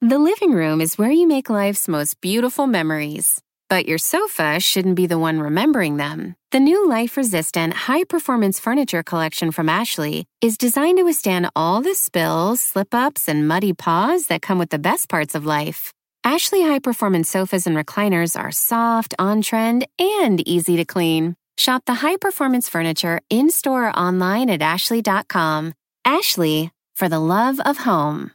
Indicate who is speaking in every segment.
Speaker 1: The living room is where you make life's most beautiful memories. But your sofa shouldn't be the one remembering them. The new life-resistant, high-performance furniture collection from Ashley is designed to withstand all the spills, slip-ups, and muddy paws that come with the best parts of life. Ashley high-performance sofas and recliners are soft, on-trend, and easy to clean. Shop the high-performance furniture in-store or online at ashley.com. Ashley, for the love of home.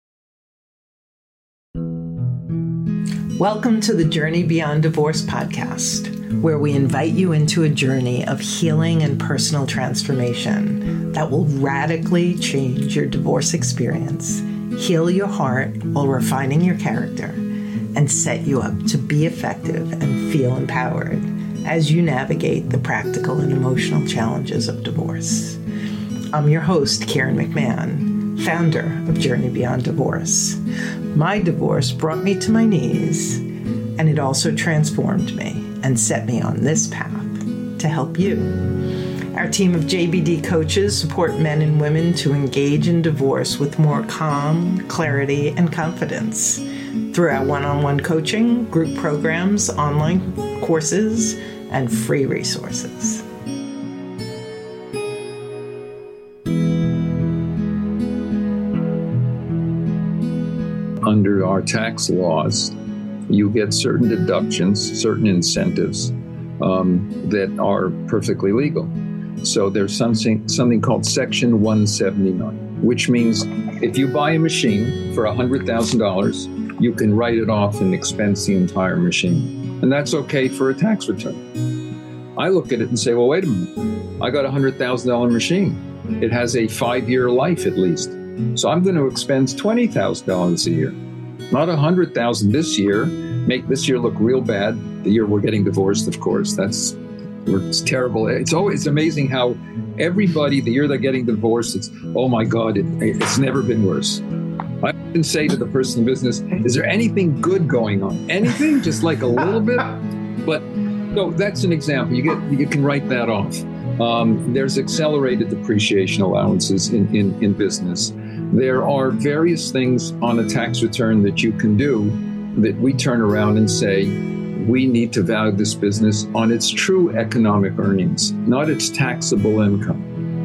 Speaker 2: Welcome to the Journey Beyond Divorce podcast, where we invite you into a journey of healing and personal transformation that will radically change your divorce experience, heal your heart while refining your character, and set you up to be effective and feel empowered as you navigate the practical and emotional challenges of divorce. I'm your host, Karen McMahon, founder of Journey Beyond Divorce. My divorce brought me to my knees, and it also transformed me and set me on this path to help you. Our team of JBD coaches support men and women to engage in divorce with more calm, clarity, and confidence through our one-on-one coaching, group programs, online courses, and free resources.
Speaker 3: Under our tax laws, you get certain deductions, certain incentives that are perfectly legal. So there's something called Section 179, which means if you buy a machine for $100,000, you can write it off and expense the entire machine. And that's okay for a tax return. I look at it and say, well, wait a minute. I got a $100,000 machine. It has a 5-year life at least. So I'm going to expense $20,000 a year, not $100,000 this year. Make this year look real bad. The year we're getting divorced, of course, it's terrible. It's always amazing how everybody, the year they're getting divorced, it's, oh my God, it's never been worse. I often say to the person in business, is there anything good going on? Anything? Just like a little bit? But so that's an example. You can write that off. There's accelerated depreciation allowances in business. There are various things on a tax return that you can do that we turn around and say, we need to value this business on its true economic earnings, not its taxable income.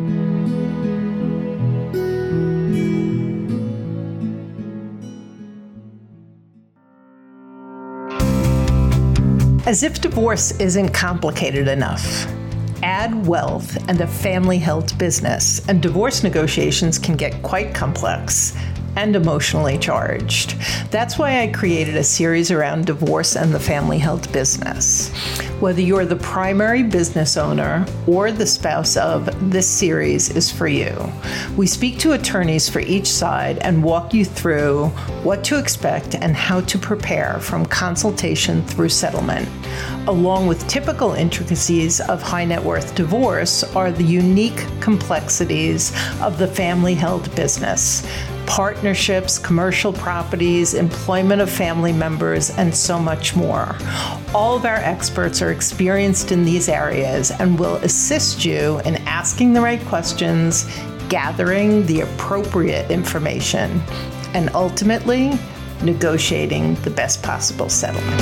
Speaker 2: As if divorce isn't complicated enough, add wealth and a family-held business, and divorce negotiations can get quite complex and emotionally charged. That's why I created a series around divorce and the family-held business. Whether you're the primary business owner or the spouse of, this series is for you. We speak to attorneys for each side and walk you through what to expect and how to prepare from consultation through settlement. Along with typical intricacies of high net worth divorce are the unique complexities of the family-held business. Partnerships, commercial properties, employment of family members, and so much more. All of our experts are experienced in these areas and will assist you in asking the right questions, gathering the appropriate information, and ultimately negotiating the best possible settlement.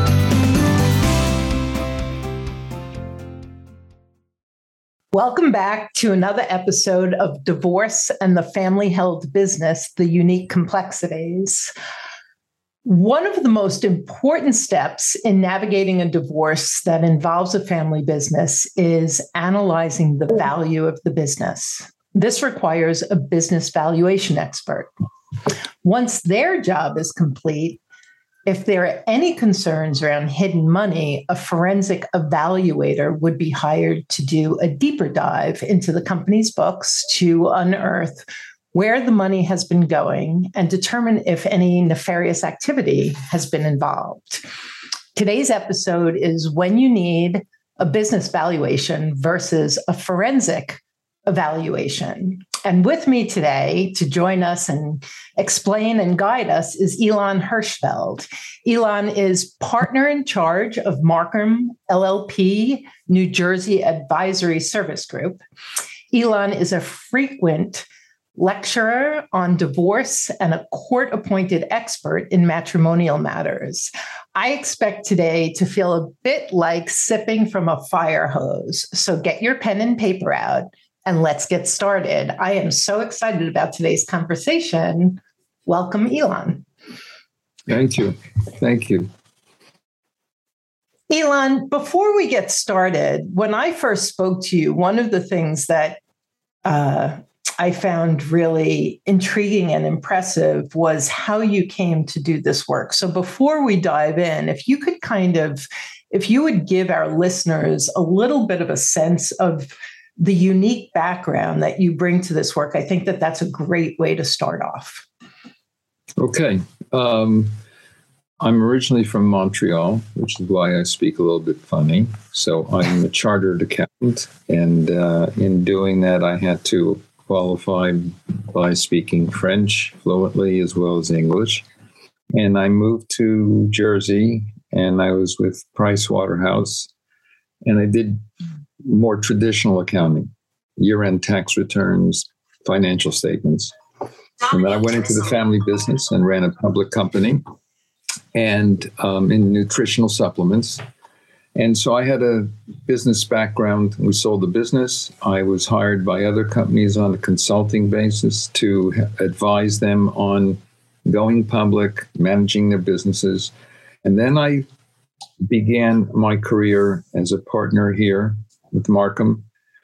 Speaker 2: Welcome back to another episode of Divorce and the Family-Held Business, the Unique Complexities. One of the most important steps in navigating a divorce that involves a family business is analyzing the value of the business. This requires a business valuation expert. Once their job is complete, if there are any concerns around hidden money, a forensic evaluator would be hired to do a deeper dive into the company's books to unearth where the money has been going and determine if any nefarious activity has been involved. Today's episode is when you need a business valuation versus a forensic evaluation. And with me today to join us and explain and guide us is Elon Hirschfeld. Elon is partner in charge of Markham LLP, New Jersey Advisory Service Group. Elon is a frequent lecturer on divorce and a court-appointed expert in matrimonial matters. I expect today to feel a bit like sipping from a fire hose. So get your pen and paper out and let's get started. I am so excited about today's conversation. Welcome, Elon.
Speaker 3: Thank you. Thank you.
Speaker 2: Elon, before we get started, when I first spoke to you, one of the things that I found really intriguing and impressive was how you came to do this work. So before we dive in, if you would give our listeners a little bit of a sense of the unique background that you bring to this work, I think that that's a great way to start off.
Speaker 3: Okay. I'm originally from Montreal, which is why I speak a little bit funny. So I'm a chartered accountant, and in doing that, I had to qualify by speaking French fluently as well as English. And I moved to Jersey, and I was with Price Waterhouse, and I did more traditional accounting, year-end tax returns, financial statements. And then I went into the family business and ran a public company and in nutritional supplements. And so I had a business background. We sold the business. I was hired by other companies on a consulting basis to advise them on going public, managing their businesses. And then I began my career as a partner here with Markham,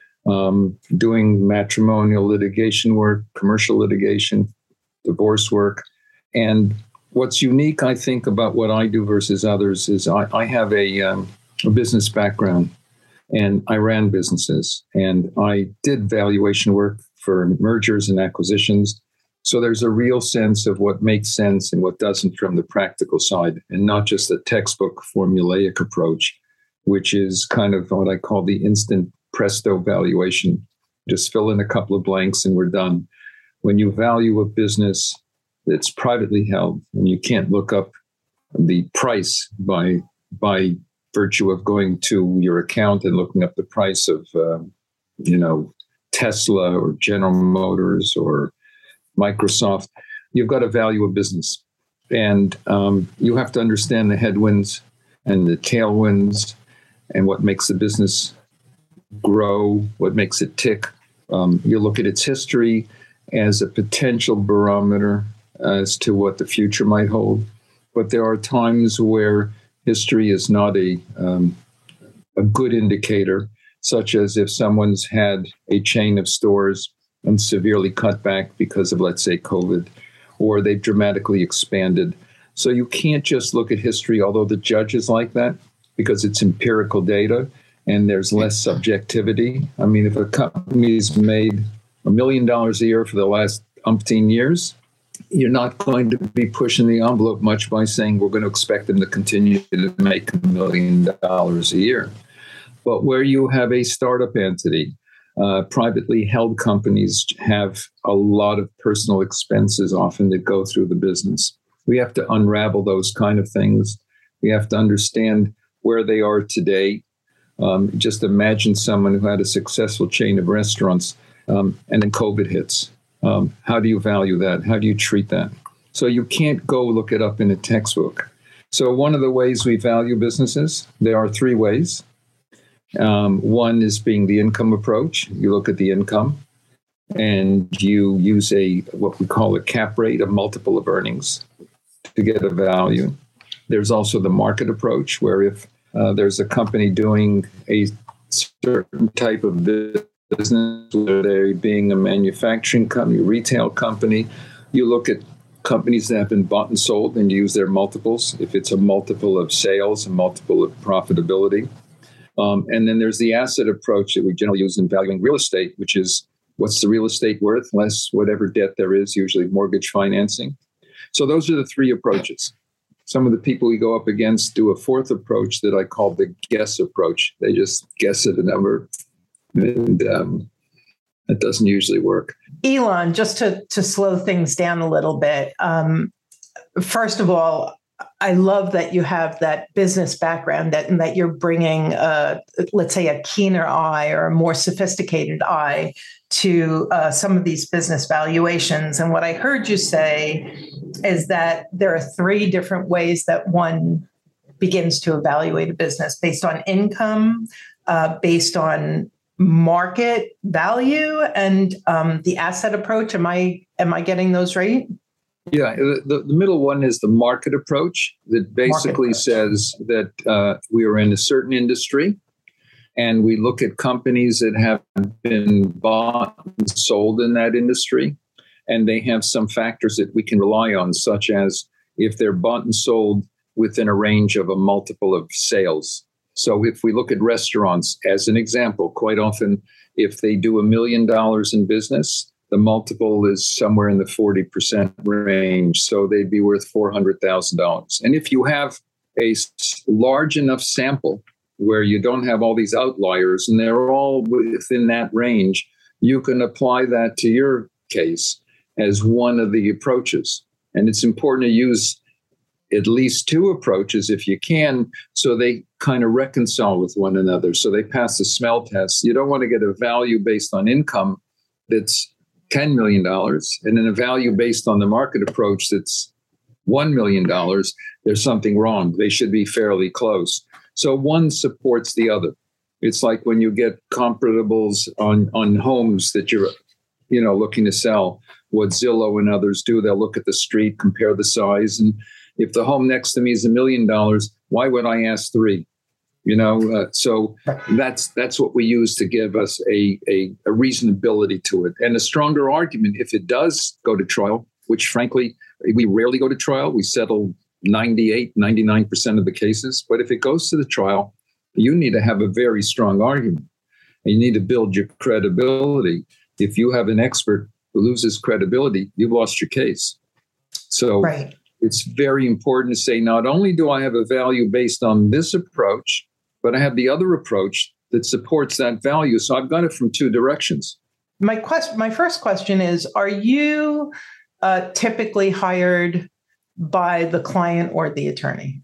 Speaker 3: doing matrimonial litigation work, commercial litigation, divorce work. And what's unique, I think, about what I do versus others is I have a business background, and I ran businesses, and I did valuation work for mergers and acquisitions. So there's a real sense of what makes sense and what doesn't from the practical side, and not just a textbook formulaic approach, which is kind of what I call the instant presto valuation. Just fill in a couple of blanks and we're done. When you value a business that's privately held and you can't look up the price by virtue of going to your account and looking up the price of, Tesla or General Motors or Microsoft, you've got to value a business. And you have to understand the headwinds and the tailwinds and what makes the business grow, what makes it tick. You look at its history as a potential barometer as to what the future might hold. But there are times where history is not a good indicator, such as if someone's had a chain of stores and severely cut back because of, let's say, COVID, or they've dramatically expanded. So you can't just look at history, although the judges like that, because it's empirical data and there's less subjectivity. I mean, if a company's made $1 million a year for the last umpteen years, you're not going to be pushing the envelope much by saying we're going to expect them to continue to make $1 million a year. But where you have a startup entity, privately held companies have a lot of personal expenses often that go through the business. We have to unravel those kind of things. We have to understand where they are today. Just imagine someone who had a successful chain of restaurants and then COVID hits. How do you value that? How do you treat that? So you can't go look it up in a textbook. So one of the ways we value businesses, there are three ways. One is being the income approach. You look at the income and you use what we call a cap rate, a multiple of earnings to get a value. There's also the market approach, where if there's a company doing a certain type of business, whether they're being a manufacturing company, retail company, you look at companies that have been bought and sold and use their multiples. If it's a multiple of sales, a multiple of profitability. And then there's the asset approach that we generally use in valuing real estate, which is what's the real estate worth, less whatever debt there is, usually mortgage financing. So those are the three approaches. Some of the people we go up against do a fourth approach that I call the guess approach. They just guess at a number, and it doesn't usually work.
Speaker 2: Elon, just to slow things down a little bit, first of all, I love that you have that business background, that you're bringing, let's say, a keener eye or a more sophisticated eye to some of these business valuations. And what I heard you say is that there are 3 different ways that one begins to evaluate a business: based on income, based on market value, and the asset approach. Am I getting those right?
Speaker 3: Yeah, the middle one is the market approach that basically says that we are in a certain industry and we look at companies that have been bought and sold in that industry, and they have some factors that we can rely on, such as if they're bought and sold within a range of a multiple of sales. So if we look at restaurants as an example, quite often if they do $1 million in business, the multiple is somewhere in the 40% range. So they'd be worth $400,000. And if you have a large enough sample where you don't have all these outliers and they're all within that range, you can apply that to your case as one of the approaches. And it's important to use at least 2 approaches if you can, so they kind of reconcile with one another. So they pass the smell test. You don't want to get a value based on income that's $10 million and then a value based on the market approach that's $1 million. There's something wrong. They should be fairly close. So one supports the other. It's like when you get comparables on homes that you're looking to sell. What Zillow and others do, they'll look at the street, compare the size, and if the home next to me is $1 million, why would I ask 3? So that's what we use to give us a reasonability to it. And a stronger argument, if it does go to trial, which frankly, we rarely go to trial. We settle 99% of the cases. But if it goes to the trial, you need to have a very strong argument. And you need to build your credibility. If you have an expert who loses credibility, you've lost your case. So It's very important to say, not only do I have a value based on this approach, but I have the other approach that supports that value. So I've got it from 2 directions.
Speaker 2: My first question is, are you typically hired by the client or the attorney?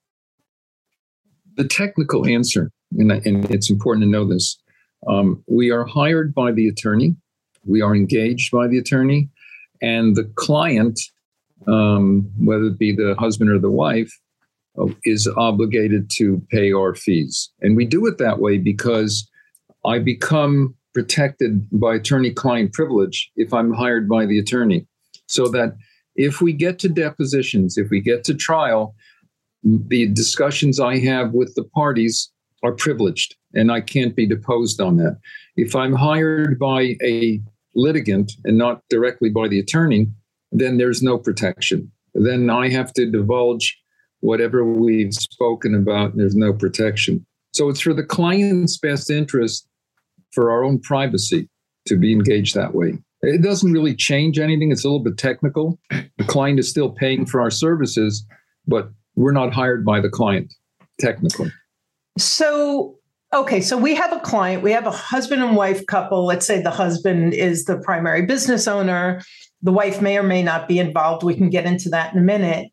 Speaker 3: The technical answer, and it's important to know this, we are hired by the attorney, we are engaged by the attorney, and the client, whether it be the husband or the wife, is obligated to pay our fees. And we do it that way because I become protected by attorney-client privilege if I'm hired by the attorney. So that if we get to depositions, if we get to trial, the discussions I have with the parties are privileged, and I can't be deposed on that. If I'm hired by a litigant and not directly by the attorney, then there's no protection. Then I have to divulge whatever we've spoken about, and there's no protection. So it's for the client's best interest, for our own privacy, to be engaged that way. It doesn't really change anything. It's a little bit technical. The client is still paying for our services, but we're not hired by the client, technically.
Speaker 2: So we have a client, we have a husband and wife couple. Let's say the husband is the primary business owner. The wife may or may not be involved. We can get into that in a minute.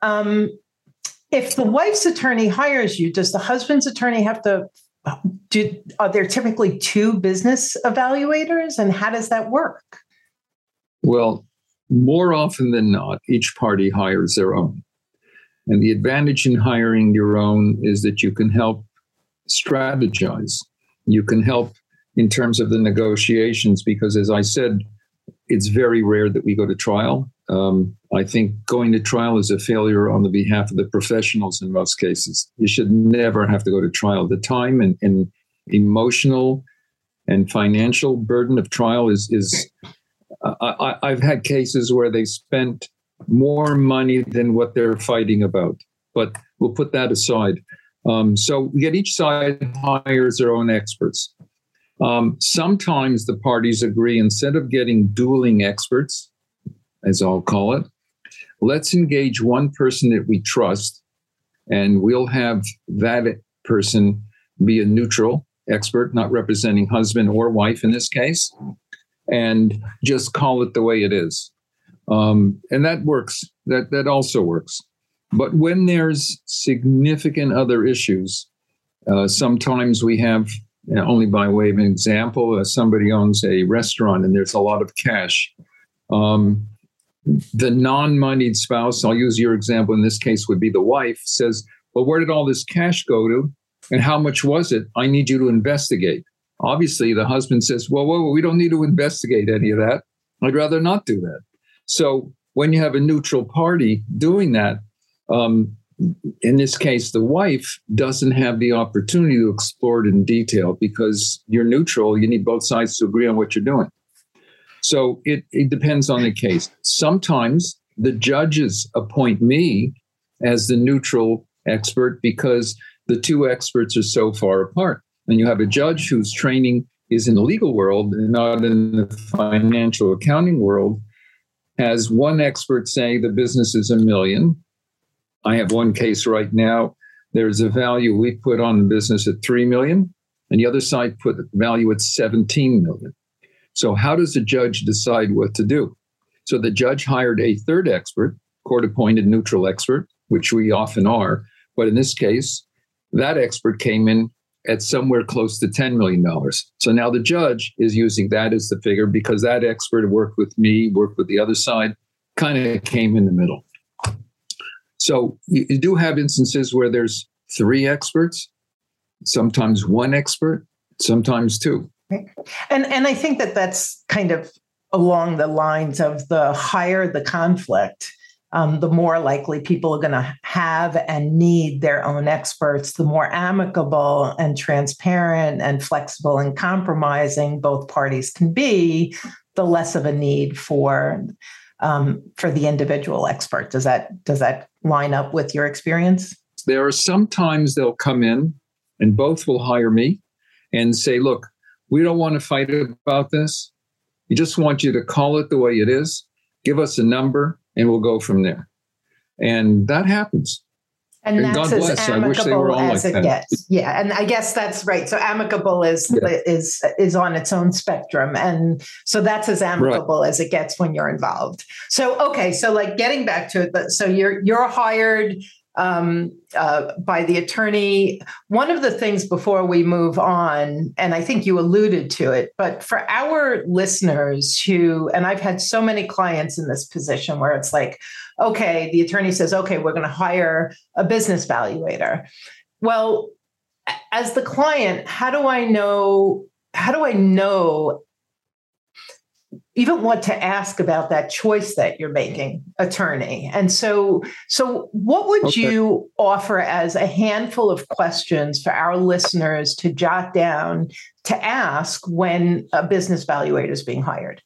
Speaker 2: If the wife's attorney hires you, does the husband's attorney have to, are there typically 2 business evaluators? And how does that work?
Speaker 3: Well, more often than not, each party hires their own. And the advantage in hiring your own is that you can help strategize. You can help in terms of the negotiations, because as I said, it's very rare that we go to trial. I think going to trial is a failure on the behalf of the professionals in most cases. You should never have to go to trial. The time and emotional and financial burden of trial is I've had cases where they spent more money than what they're fighting about, but we'll put that aside. So yet each side hires their own experts. Sometimes the parties agree, instead of getting dueling experts, as I'll call it, let's engage one person that we trust, and we'll have that person be a neutral expert, not representing husband or wife in this case, and just call it the way it is. And that works. That also works. But when there's significant other issues, sometimes we have only by way of an example, somebody owns a restaurant and there's a lot of cash. The non-moneyed spouse, I'll use your example in this case, would be the wife, says, well, where did all this cash go to? And how much was it? I need you to investigate. Obviously, the husband says, well, we don't need to investigate any of that. I'd rather not do that. So when you have a neutral party doing that, in this case, the wife doesn't have the opportunity to explore it in detail because you're neutral. You need both sides to agree on what you're doing. So it depends on the case. Sometimes the judges appoint me as the neutral expert because the two experts are so far apart. And you have a judge whose training is in the legal world and not in the financial accounting world, has one expert say the business is $1 million. I have one case right now. There's a value we put on the business at $3 million, and the other side put the value at $17 million. So how does the judge decide what to do? So the judge hired a third expert, court-appointed neutral expert, which we often are. But in this case, that expert came in at somewhere close to $10 million. So now the judge is using that as the figure because that expert worked with me, worked with the other side, kind of came in the middle. So you do have instances where there's 3 experts, sometimes 1 expert, sometimes 2.
Speaker 2: And I think that that's kind of along the lines of the higher the conflict, the more likely people are going to have and need their own experts, the more amicable and transparent and flexible and compromising both parties can be, the less of a need for the individual expert. Does that line up with your experience?
Speaker 3: There are sometimes they'll come in and both will hire me and say, look, we don't want to fight about this. We just want you to call it the way it is. Give us a number and we'll go from there. And that happens.
Speaker 2: And that's
Speaker 3: God bless.
Speaker 2: as amicable as it gets. Yeah, and I guess that's right. So amicable is on its own spectrum, and so that's as amicable as it gets when you're involved. So okay, so like getting back to it, so you're hired by the attorney. One of the things before we move on, and I think you alluded to it, but for our listeners who, and I've had so many clients in this position where it's like, okay, the attorney says, okay, we're going to hire a business valuator. Well, as the client, how do I know even what to ask about that choice that you're making, attorney? And so what would you offer as a handful of questions for our listeners to jot down to ask when a business valuator is being hired?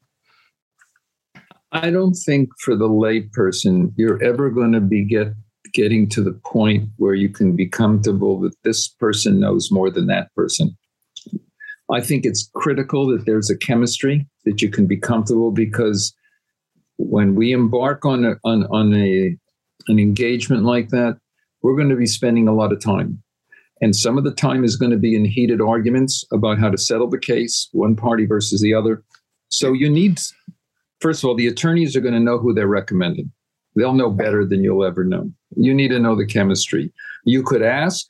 Speaker 3: I don't think for the layperson, you're ever going to be getting to the point where you can be comfortable that this person knows more than that person. I think it's critical that there's a chemistry that you can be comfortable, because when we embark on an engagement like that, we're going to be spending a lot of time. And some of the time is going to be in heated arguments about how to settle the case, one party versus the other. So you need, first of all, the attorneys are going to know who they're recommending. They'll know better than you'll ever know. You need to know the chemistry. You could ask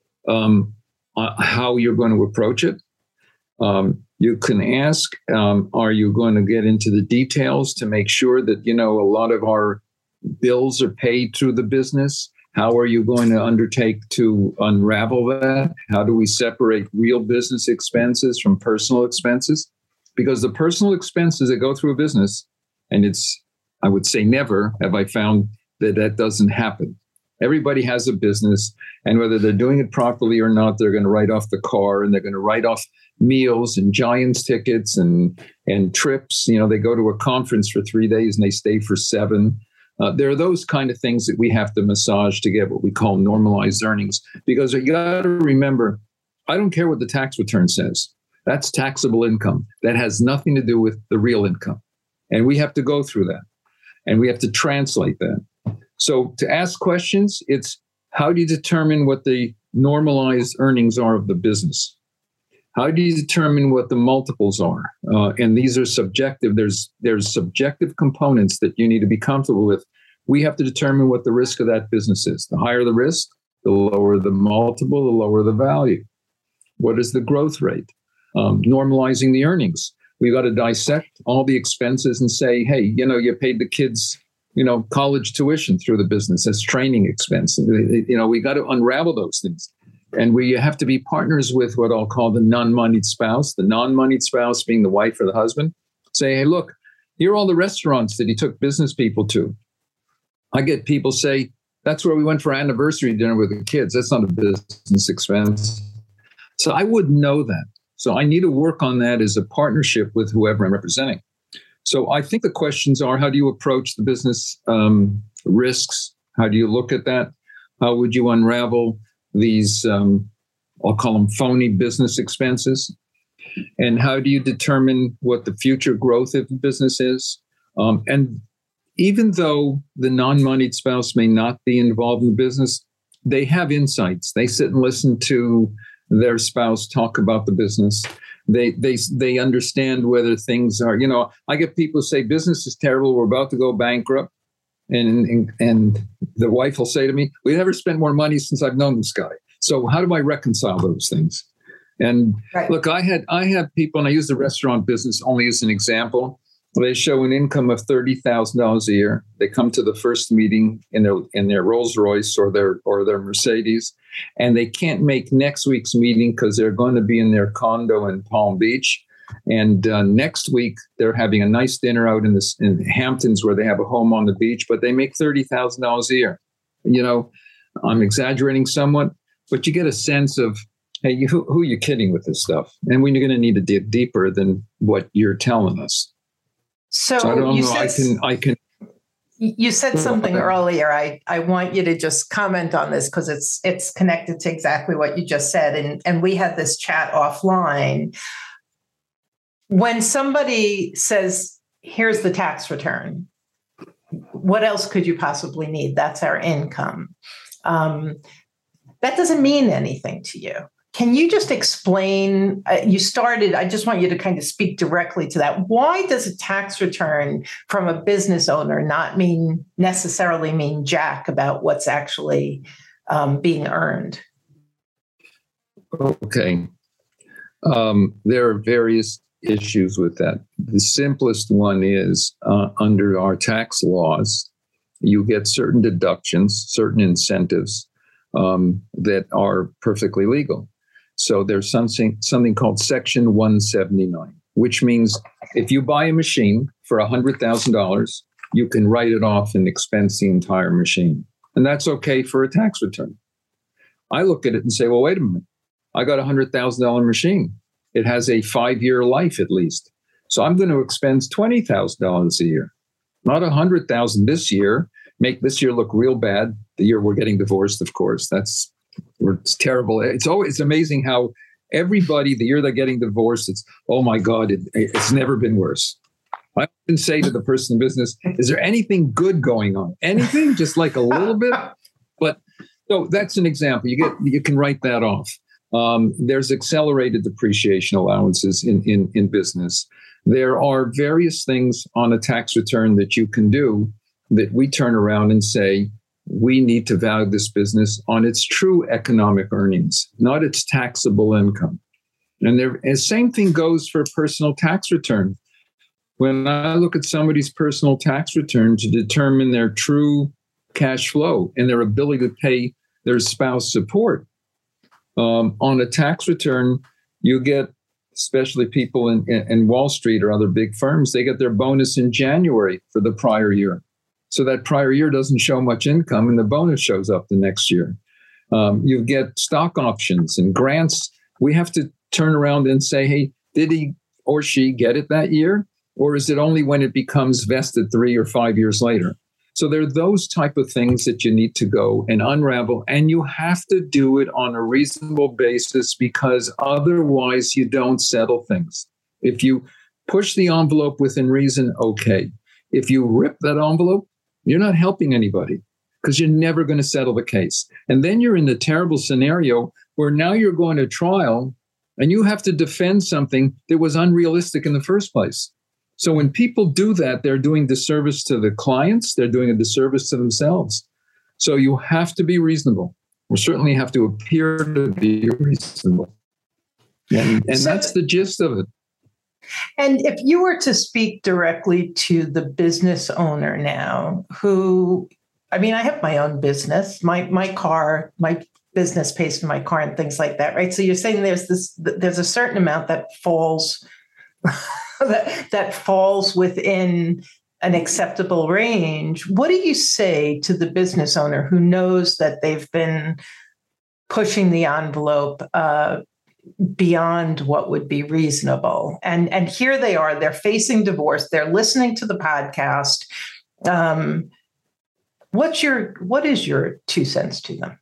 Speaker 3: how you're going to approach it. You can ask, are you going to get into the details to make sure that, a lot of our bills are paid through the business? How are you going to undertake to unravel that? How do we separate real business expenses from personal expenses? Because the personal expenses that go through a business, and I would say never have I found that doesn't happen. Everybody has a business, and whether they're doing it properly or not, they're going to write off the car, and they're going to write off meals and Giants tickets and trips. They go to a conference for 3 days and they stay for 7. There are those kind of things that we have to massage to get what we call normalized earnings. Because you got to remember, I don't care what the tax return says. That's taxable income. That has nothing to do with the real income. And we have to go through that. And we have to translate that. So to ask questions, it's how do you determine what the normalized earnings are of the business? How do you determine what the multiples are? And these are subjective. There's subjective components that you need to be comfortable with. We have to determine what the risk of that business is. The higher the risk, the lower the multiple, the lower the value. What is the growth rate? Normalizing the earnings. We got to dissect all the expenses and say, hey, you paid the kids, college tuition through the business. That's training expense. We got to unravel those things. And we have to be partners with what I'll call the non-moneyed spouse, the non-moneyed spouse being the wife or the husband. Say, hey, look, here are all the restaurants that he took business people to. I get people say, that's where we went for anniversary dinner with the kids. That's not a business expense. So I wouldn't know that. So I need to work on that as a partnership with whoever I'm representing. So I think the questions are, how do you approach the business risks? How do you look at that? How would you unravel these, I'll call them phony business expenses? And how do you determine what the future growth of the business is? And even though the non-moneyed spouse may not be involved in the business, they have insights. They sit and listen to their spouse talk about the business. They understand whether things are, I get people say business is terrible, we're about to go bankrupt. And the wife will say to me, we never spent more money since I've known this guy. So how do I reconcile those things? And right. Look, I had people, and I use the restaurant business only as an example. They show an income of $30,000 a year. They come to the first meeting in their Rolls Royce or their Mercedes, and they can't make next week's meeting because they're going to be in their condo in Palm Beach. And next week they're having a nice dinner out in Hamptons where they have a home on the beach, but they make $30,000 a year. I'm exaggerating somewhat, but you get a sense of, hey, who are you kidding with this stuff? And we're going to need to dig deeper than what you're telling us. So I don't know. I can.
Speaker 2: You said something earlier. I want you to just comment on this because it's connected to exactly what you just said. And we had this chat offline. When somebody says, here's the tax return, what else could you possibly need? That's our income. That doesn't mean anything to you. Can you just explain, I just want you to kind of speak directly to that. Why does a tax return from a business owner not necessarily mean jack about what's actually being earned?
Speaker 3: Okay. There are various issues with that. The simplest one is under our tax laws, you get certain deductions, certain incentives that are perfectly legal. So there's something called Section 179, which means if you buy a machine for $100,000, you can write it off and expense the entire machine. And that's okay for a tax return. I look at it and say, well, wait a minute. I got a $100,000 machine. It has a 5-year life at least. So I'm going to expense $20,000 a year, not $100,000 this year. Make this year look real bad. The year we're getting divorced, of course. It's terrible. It's amazing how everybody, the year they're getting divorced, it's, oh my God, it's never been worse. I often say to the person in business, is there anything good going on? Anything? Just like a little bit? But so that's an example. You can write that off. There's accelerated depreciation allowances in business. There are various things on a tax return that you can do that we turn around and say, we need to value this business on its true economic earnings, not its taxable income. And the same thing goes for a personal tax return. When I look at somebody's personal tax return to determine their true cash flow and their ability to pay their spouse support, on a tax return, you get, especially people in Wall Street or other big firms, they get their bonus in January for the prior year. So that prior year doesn't show much income and the bonus shows up the next year. You get stock options and grants. We have to turn around and say, hey, did he or she get it that year? Or is it only when it becomes vested 3 or 5 years later? So there are those type of things that you need to go and unravel, and you have to do it on a reasonable basis because otherwise you don't settle things. If you push the envelope within reason, okay. If you rip that envelope, you're not helping anybody because you're never going to settle the case. And then you're in the terrible scenario where now you're going to trial and you have to defend something that was unrealistic in the first place. So when people do that, they're doing disservice to the clients. They're doing a disservice to themselves. So you have to be reasonable. We certainly have to appear to be reasonable. And that's the gist of it.
Speaker 2: And if you were to speak directly to the business owner now, who, I mean, I have my own business, my business pays for my car and things like that, right? So you're saying there's a certain amount that falls that falls within an acceptable range. What do you say to the business owner who knows that they've been pushing the envelope beyond what would be reasonable? And here they are, they're facing divorce, they're listening to the podcast. What is your 2 cents to them?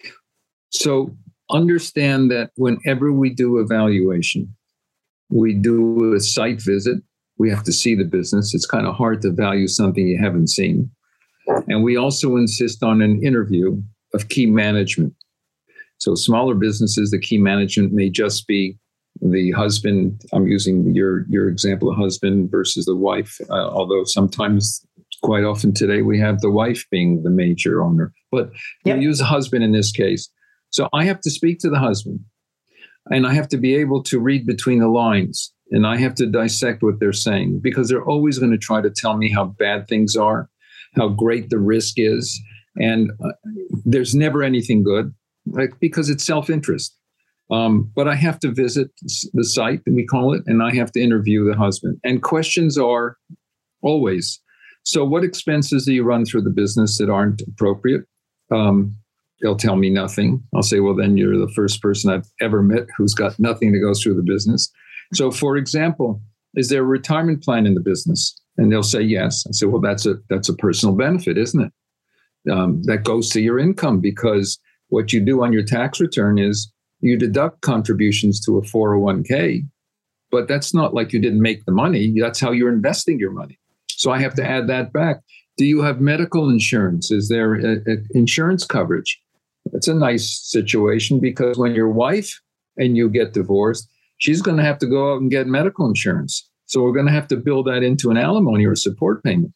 Speaker 3: So understand that whenever we do evaluation, we do a site visit, we have to see the business. It's kind of hard to value something you haven't seen. And we also insist on an interview of key management. So smaller businesses, the key management may just be the husband. I'm using your example of husband versus the wife, although sometimes, quite often today, we have the wife being the major owner. But we'll use a husband in this case. So I have to speak to the husband, and I have to be able to read between the lines, and I have to dissect what they're saying, because they're always going to try to tell me how bad things are, how great the risk is, and there's never anything good. Like, because it's self-interest. But I have to visit the site, we call it, and I have to interview the husband. And questions are always, so what expenses do you run through the business that aren't appropriate? They'll tell me nothing. I'll say, well, then you're the first person I've ever met who's got nothing that goes through the business. So, for example, is there a retirement plan in the business? And they'll say yes. I say, well, that's a personal benefit, isn't it? That goes to your income, because what you do on your tax return is you deduct contributions to a 401k, but that's not like you didn't make the money. That's how you're investing your money. So I have to add that back. Do you have medical insurance? Is there insurance coverage? It's a nice situation, because when your wife and you get divorced, she's going to have to go out and get medical insurance. So we're going to have to build that into an alimony or a support payment.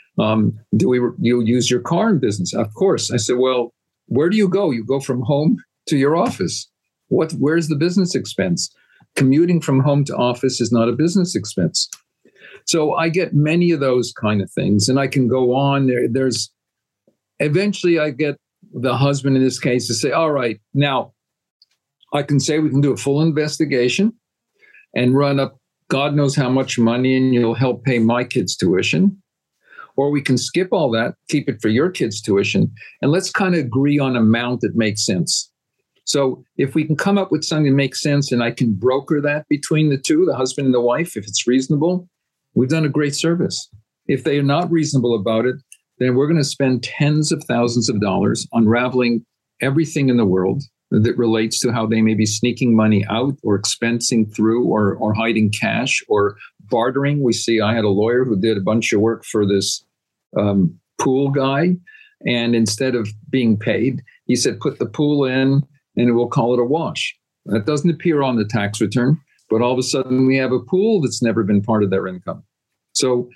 Speaker 3: You use your car in business? Of course. I said, well, where do you go? You go from home to your office. Where's the business expense? Commuting from home to office is not a business expense. So I get many of those kind of things, and I can go on. Eventually I get the husband in this case to say, all right, now I can say we can do a full investigation and run up God knows how much money, and you'll help pay my kids' tuition. Or we can skip all that, keep it for your kids' tuition, and let's kind of agree on an amount that makes sense. So if we can come up with something that makes sense, and I can broker that between the two, the husband and the wife, if it's reasonable, we've done a great service. If they are not reasonable about it, then we're going to spend tens of thousands of dollars unraveling everything in the world that relates to how they may be sneaking money out or expensing through or hiding cash or bartering. I had a lawyer who did a bunch of work for this pool guy. And instead of being paid, he said, put the pool in and we'll call it a wash. That doesn't appear on the tax return, but all of a sudden we have a pool that's never been part of their income. So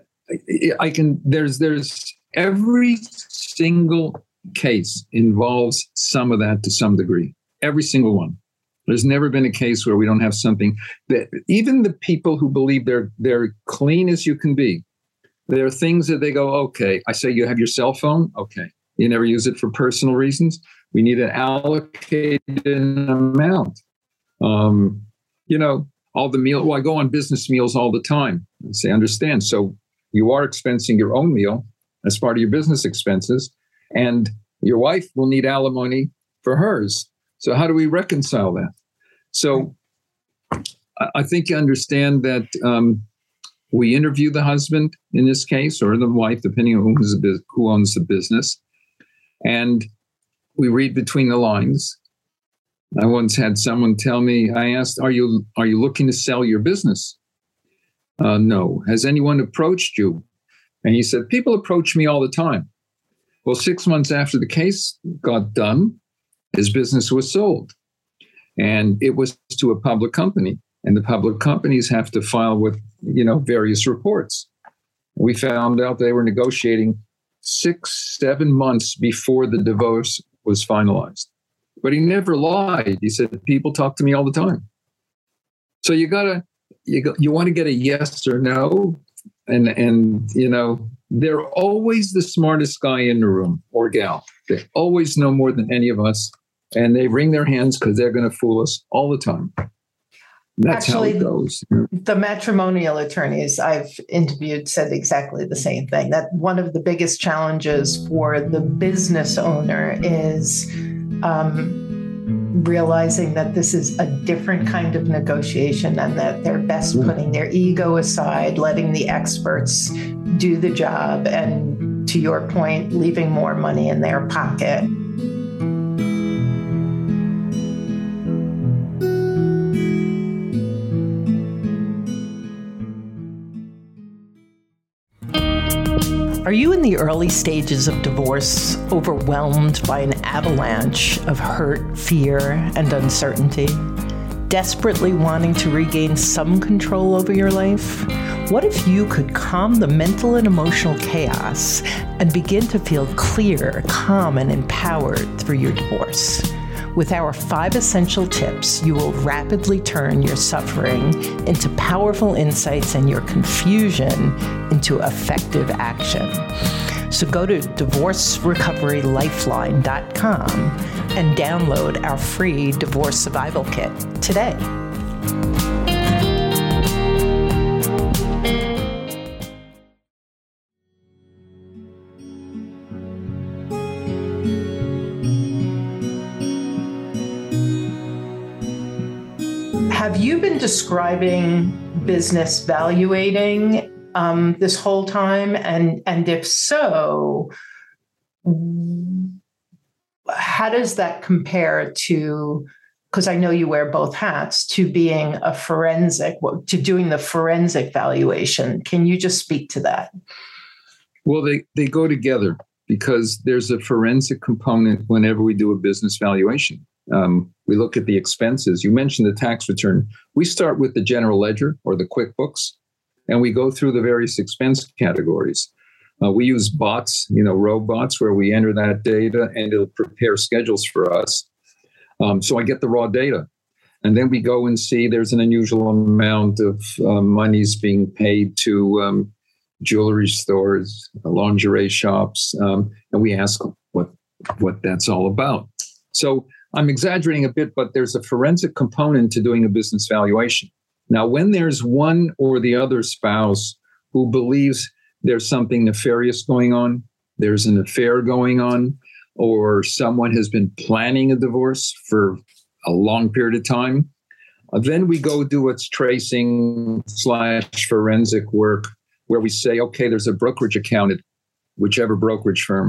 Speaker 3: there's every single case involves some of that to some degree. Every single one. There's never been a case where we don't have something that even the people who believe they're clean as you can be, there are things that they go, okay, I say you have your cell phone. Okay. You never use it for personal reasons. We need an allocated amount. All the meal. Well, I go on business meals all the time. I say, understand. So you are expensing your own meal as part of your business expenses, and your wife will need alimony for hers. So how do we reconcile that? So I think you understand that we interview the husband in this case, or the wife, depending on who owns the business, and we read between the lines. I once had someone tell me, I asked, are you looking to sell your business? No. Has anyone approached you? And he said, people approach me all the time. Well, 6 months after the case got done, his business was sold. And it was to a public company. And the public companies have to file with, various reports. We found out they were negotiating 6-7 months before the divorce was finalized. But he never lied. He said, people talk to me all the time. So you want to get a yes or no, and they're always the smartest guy in the room or gal. They always know more than any of us, and they wring their hands because they're going to fool us all the time. That's actually how it goes.
Speaker 2: The matrimonial attorneys I've interviewed said exactly the same thing, that one of the biggest challenges for the business owner is realizing that this is a different kind of negotiation and that they're best putting their ego aside, letting the experts do the job, and to your point, leaving more money in their pocket. Are you in the early stages of divorce, overwhelmed by an avalanche of hurt, fear, and uncertainty? Desperately wanting to regain some control over your life? What if you could calm the mental and emotional chaos and begin to feel clear, calm, and empowered through your divorce? With our 5 essential tips, you will rapidly turn your suffering into powerful insights and your confusion into effective action. So go to divorcerecoverylifeline.com and download our free divorce survival kit today. Have you been describing business valuating this whole time? And if so, how does that compare to, because I know you wear both hats, to being a forensic, to doing the forensic valuation? Can you just speak to that?
Speaker 3: Well, they go together because there's a forensic component whenever we do a business valuation. We look at the expenses. You mentioned the tax return. We start with the general ledger or the QuickBooks, and we go through the various expense categories. We use bots, robots, where we enter that data and it'll prepare schedules for us. So I get the raw data. And then we go and see there's an unusual amount of monies being paid to jewelry stores, lingerie shops, and we ask what that's all about. So I'm exaggerating a bit, but there's a forensic component to doing a business valuation. Now, when there's one or the other spouse who believes there's something nefarious going on, there's an affair going on, or someone has been planning a divorce for a long period of time, then we go do what's tracing/forensic work, where we say, okay, there's a brokerage account at whichever brokerage firm.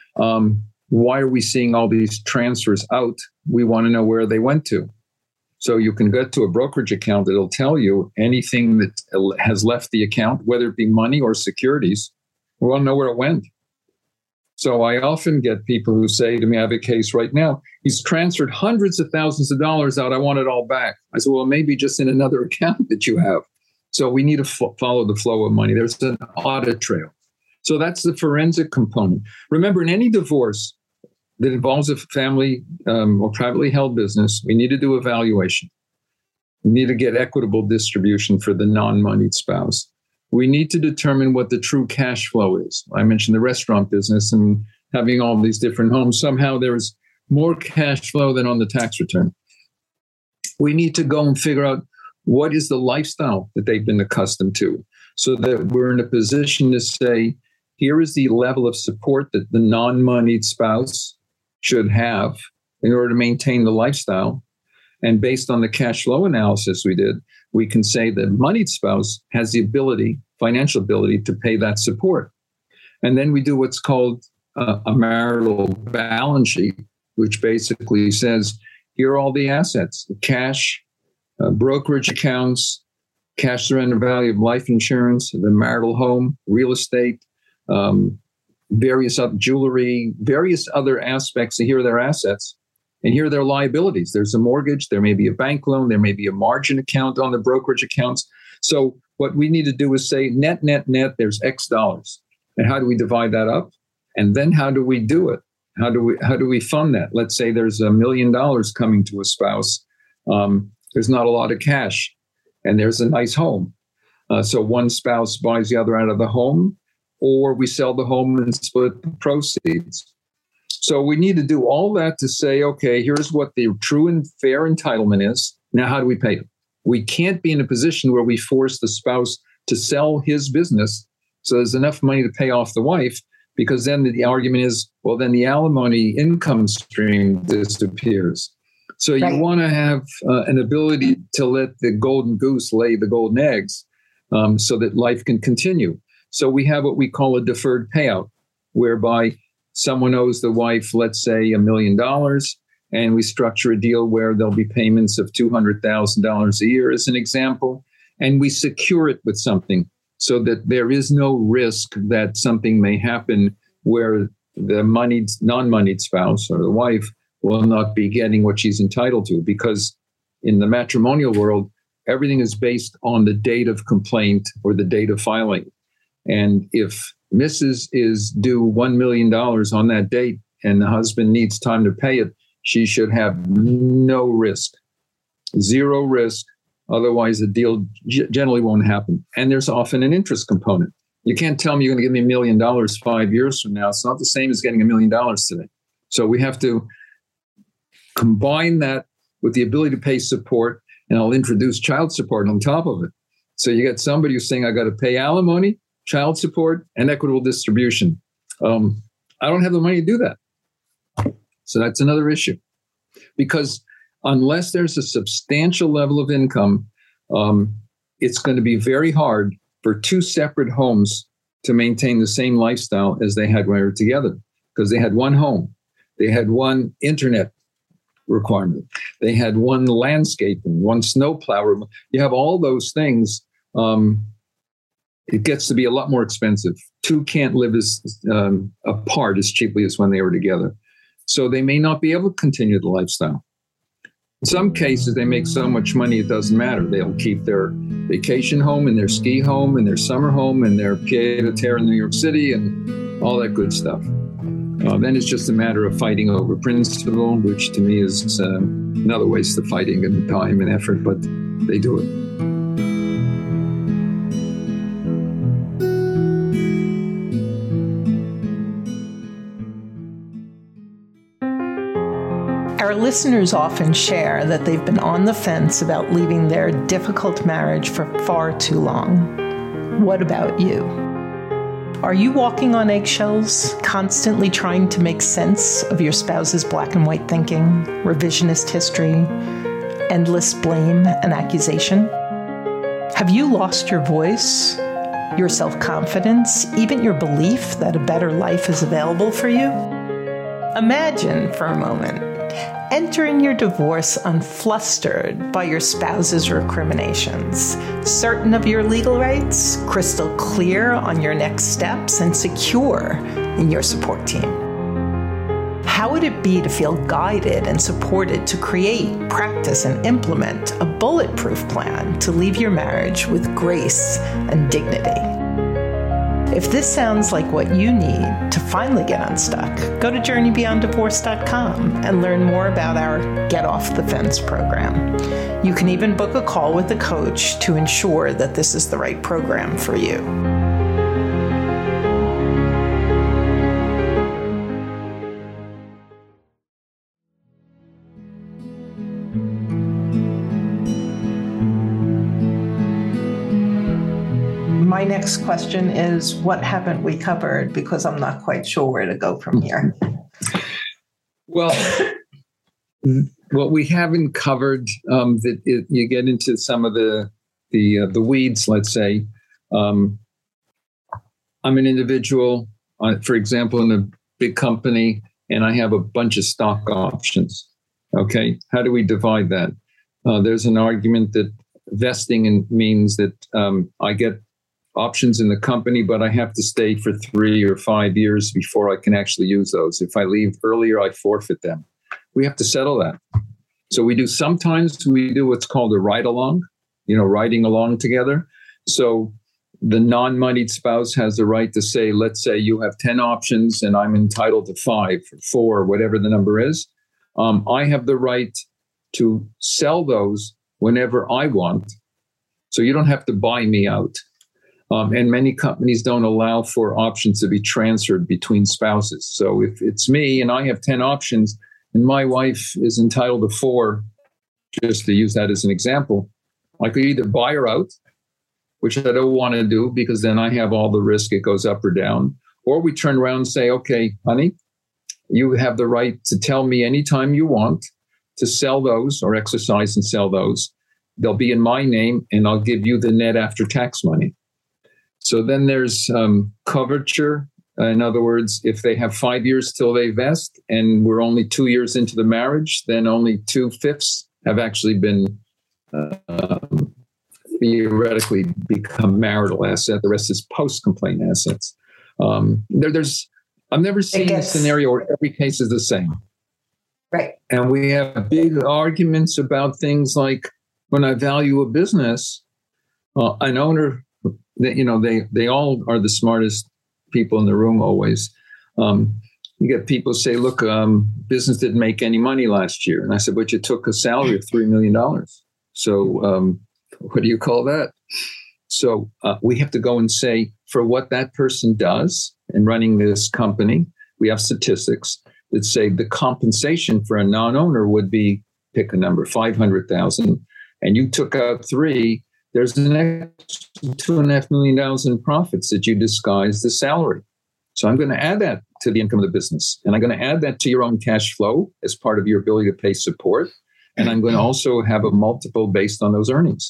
Speaker 3: Why are we seeing all these transfers out? We want to know where they went to. So you can get to a brokerage account. It'll tell you anything that has left the account, whether it be money or securities. We want to know where it went. So I often get people who say to me, I have a case right now. He's transferred hundreds of thousands of dollars out. I want it all back. I said, well, maybe just in another account that you have. So we need to follow the flow of money. There's an audit trail. So that's the forensic component. Remember, in any divorce that involves a family or privately held business, we need to do a valuation. We need to get equitable distribution for the non-moneyed spouse. We need to determine what the true cash flow is. I mentioned the restaurant business and having all these different homes. Somehow there is more cash flow than on the tax return. We need to go and figure out what is the lifestyle that they've been accustomed to, so that we're in a position to say, here is the level of support that the non-moneyed spouse should have in order to maintain the lifestyle. And based on the cash flow analysis we did, we can say the moneyed spouse has the ability, financial ability, to pay that support. And then we do what's called a marital balance sheet, which basically says, here are all the assets, the cash, brokerage accounts, cash surrender value of life insurance, the marital home, real estate, various other jewelry, various other aspects. So here are their assets, and here are their liabilities. There's a mortgage, there may be a bank loan, there may be a margin account on the brokerage accounts. So what we need to do is say net, there's X dollars. And how do we divide that up? And then how do we do it? How do we fund that? Let's say there's $1 million coming to a spouse. There's not a lot of cash. and there's a nice home. So one spouse buys the other out of the home, or we sell the home and split the proceeds. So we need to do all that to say, okay, here's what the true and fair entitlement is. Now, how do we pay it? We can't be in a position where we force the spouse to sell his business so there's enough money to pay off the wife, because then the argument is, well, then the alimony income stream disappears. So you want to have an ability to let the golden goose lay the golden eggs so that life can continue. So we have what we call a deferred payout, whereby someone owes the wife, let's say, $1 million, and we structure a deal where there'll be payments of $200,000 a year, as an example, and we secure it with something so that there is no risk that something may happen where the non-moneyed spouse or the wife will not be getting what she's entitled to, because in the matrimonial world, everything is based on the date of complaint or the date of filing. And if Mrs. is due $1 million on that date and the husband needs time to pay it, she should have no risk, zero risk. Otherwise, the deal generally won't happen. And there's often an interest component. You can't tell me you're going to give me $1 million 5 years from now. It's not the same as getting $1 million today. So we have to combine that with the ability to pay support, and I'll introduce child support on top of it. So you get somebody who's saying, I got to pay alimony, child support, and equitable distribution. I don't have the money to do that. So that's another issue. Because unless there's a substantial level of income, it's going to be very hard for two separate homes to maintain the same lifestyle as they had when they were together, because they had one home, they had one internet requirement, they had one landscaping, one snowplow. You have all those things. It gets to be a lot more expensive. Two can't live as apart as cheaply as when they were together. So they may not be able to continue the lifestyle. In some cases, they make so much money, it doesn't matter. They'll keep their vacation home and their ski home and their summer home and their pied-à-terre in New York City and all that good stuff. Then it's just a matter of fighting over principle, which to me is another waste of fighting and time and effort, but they do it.
Speaker 2: Our listeners often share that they've been on the fence about leaving their difficult marriage for far too long. What about you? Are you walking on eggshells, constantly trying to make sense of your spouse's black and white thinking, revisionist history, endless blame and accusation? Have you lost your voice, your self-confidence, even your belief that a better life is available for you? Imagine for a moment entering your divorce unflustered by your spouse's recriminations, certain of your legal rights, crystal clear on your next steps, and secure in your support team. How would it be to feel guided and supported to create, practice, and implement a bulletproof plan to leave your marriage with grace and dignity? If this sounds like what you need to finally get unstuck, go to JourneyBeyondDivorce.com and learn more about our Get Off the Fence program. You can even book a call with a coach to ensure that this is the right program for you. My next question is, what haven't we covered? Because I'm not quite sure where to go from here.
Speaker 3: Well, what we haven't covered, you get into some of the weeds, let's say. I'm an individual, for example, in a big company, and I have a bunch of stock options. Okay, how do we divide that? There's an argument that vesting means that I get options in the company, but I have to stay for 3 or 5 years before I can actually use those. If I leave earlier, I forfeit them. We have to settle that. So sometimes we do what's called a ride-along, riding along together. So the non-moneyed spouse has the right to say, let's say you have 10 options and I'm entitled to 5 or 4, whatever the number is. I have the right to sell those whenever I want So you don't have to buy me out. And many companies don't allow for options to be transferred between spouses. So if it's me and I have 10 options and my wife is entitled to 4, just to use that as an example, I could either buy her out, which I don't want to do because then I have all the risk, it goes up or down. Or we turn around and say, okay, honey, you have the right to tell me anytime you want to sell those or exercise and sell those. They'll be in my name and I'll give you the net after tax money. So then there's coverture. In other words, if they have 5 years till they vest and we're only 2 years into the marriage, then only 2/5 have actually been theoretically become marital asset. The rest is post-complaint assets. I've never seen a scenario where every case is the same.
Speaker 2: Right.
Speaker 3: And we have big arguments about things like when I value a business, an owner, they all are the smartest people in the room always. You get people say, look, business didn't make any money last year. And I said, but you took a salary of $3 million. So what do you call that? So we have to go and say, for what that person does in running this company, we have statistics that say the compensation for a non-owner would be, pick a number, $500,000, and you took out 3, there's an extra $2.5 million in profits that you disguise the salary. So I'm going to add that to the income of the business, and I'm going to add that to your own cash flow as part of your ability to pay support, and I'm going to also have a multiple based on those earnings.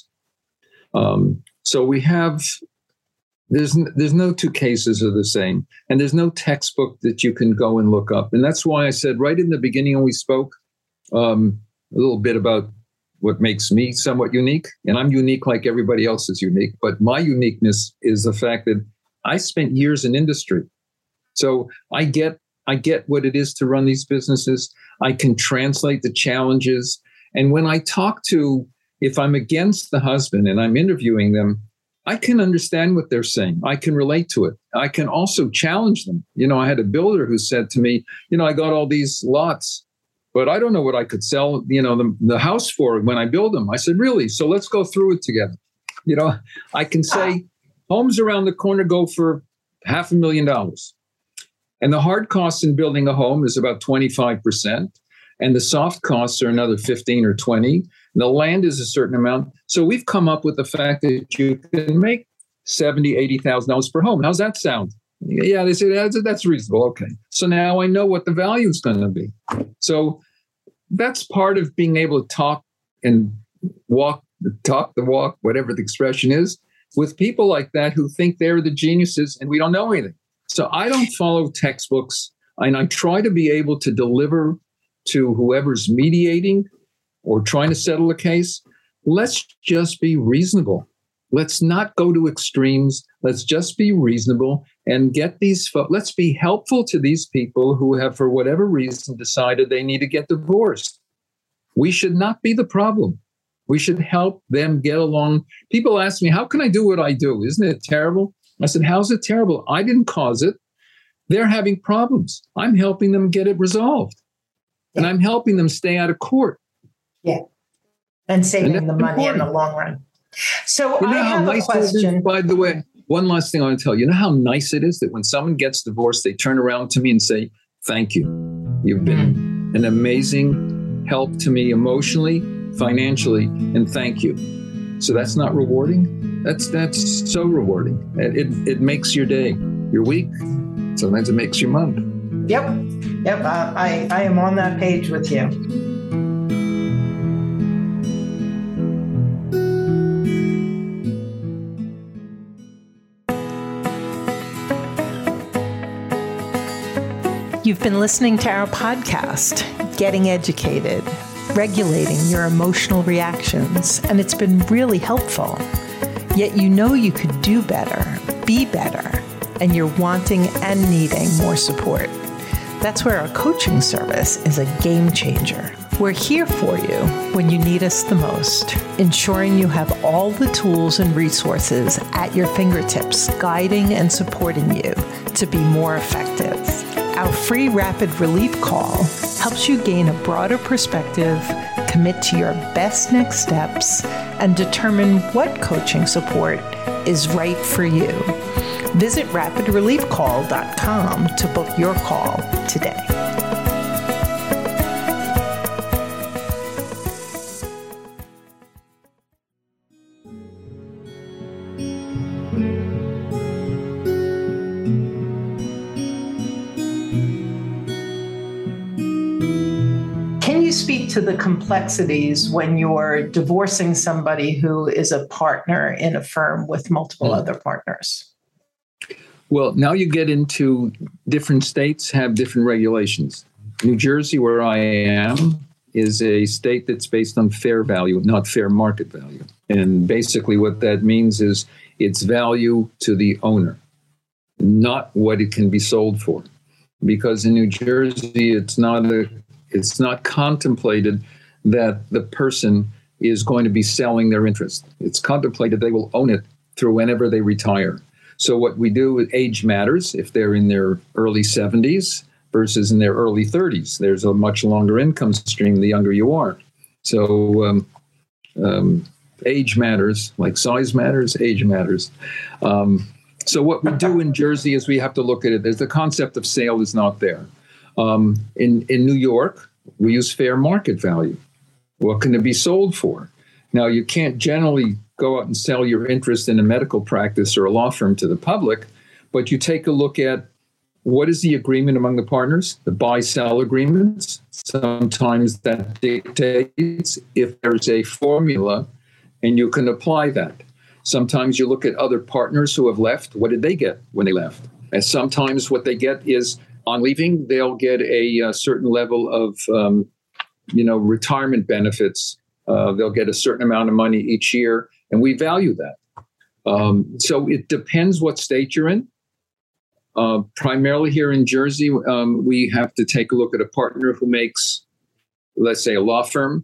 Speaker 3: So we have, there's no 2 cases are the same, and there's no textbook that you can go and look up. And that's why I said right in the beginning when we spoke a little bit about what makes me somewhat unique. And I'm unique like everybody else is unique, but my uniqueness is the fact that I spent years in industry. So I get what it is to run these businesses. I can translate the challenges. And when I talk to, if I'm against the husband and I'm interviewing them, I can understand what they're saying. I can relate to it. I can also challenge them. I had a builder who said to me, I got all these lots, but I don't know what I could sell, the house for when I build them. I said, really? So let's go through it together. I can say homes around the corner go for $500,000. And the hard costs in building a home is about 25%. And the soft costs are another 15 or 20. The land is a certain amount. So we've come up with the fact that you can make $70,000, $80,000 per home. How's that sound? Yeah, they say that's reasonable. Okay. So now I know what the value is going to be. So that's part of being able to talk and talk the walk, whatever the expression is, with people like that who think they're the geniuses and we don't know anything. So I don't follow textbooks, and I try to be able to deliver to whoever's mediating or trying to settle a case. Let's just be reasonable. Let's not go to extremes. Let's just be reasonable and get these let's be helpful to these people who have, for whatever reason, decided they need to get divorced. We should not be the problem. We should help them get along. People ask me, how can I do what I do? Isn't it terrible? I said, how's it terrible? I didn't cause it. They're having problems. I'm helping them get it resolved. And I'm helping them stay out of court.
Speaker 2: Yeah. And saving the money in the long run. So I have a question.
Speaker 3: By the way, one last thing I want to tell you. You know how nice it is that when someone gets divorced, they turn around to me and say, thank you. You've been an amazing help to me emotionally, financially, and thank you. So that's not rewarding? That's so rewarding. It makes your day, your week. Sometimes it makes your month.
Speaker 2: Yep. I am on that page with you. You've been listening to our podcast, Getting Educated, Regulating Your Emotional Reactions, and it's been really helpful. Yet you could do better, be better, and you're wanting and needing more support. That's where our coaching service is a game changer. We're here for you when you need us the most, ensuring you have all the tools and resources at your fingertips, guiding and supporting you to be more effective. Our free rapid relief call helps you gain a broader perspective, commit to your best next steps, and determine what coaching support is right for you. Visit rapidreliefcall.com to book your call today. Can you speak to the complexities when you're divorcing somebody who is a partner in a firm with multiple other partners?
Speaker 3: Well, now you get into different states have different regulations. New Jersey, where I am, is a state that's based on fair value, not fair market value. And basically what that means is it's value to the owner, not what it can be sold for. Because in New Jersey, it's not contemplated that the person is going to be selling their interest. It's contemplated they will own it through whenever they retire. So what we do with age matters. If they're in their early 70s versus in their early 30s, there's a much longer income stream the younger you are. So age matters, like size matters, age matters. So what we do in Jersey is we have to look at it. There's the concept of sale is not there. In New York, we use fair market value. What can it be sold for? Now, you can't generally go out and sell your interest in a medical practice or a law firm to the public, but you take a look at what is the agreement among the partners, the buy-sell agreements. Sometimes that dictates if there's a formula, and you can apply that. Sometimes you look at other partners who have left. What did they get when they left? And sometimes what they get is on leaving, they'll get a certain level of, retirement benefits. They'll get a certain amount of money each year, and we value that. So it depends what state you're in. Primarily here in Jersey, we have to take a look at a partner who makes, let's say, a law firm.